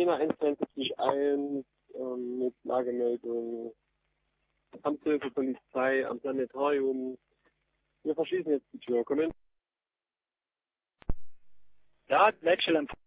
Arena 21-1 mit Lagemeldung, Amtshilfe Polizei, am Planetarium. Wir verschließen jetzt die Tür. Komm hin. Ja, Wechselempfang.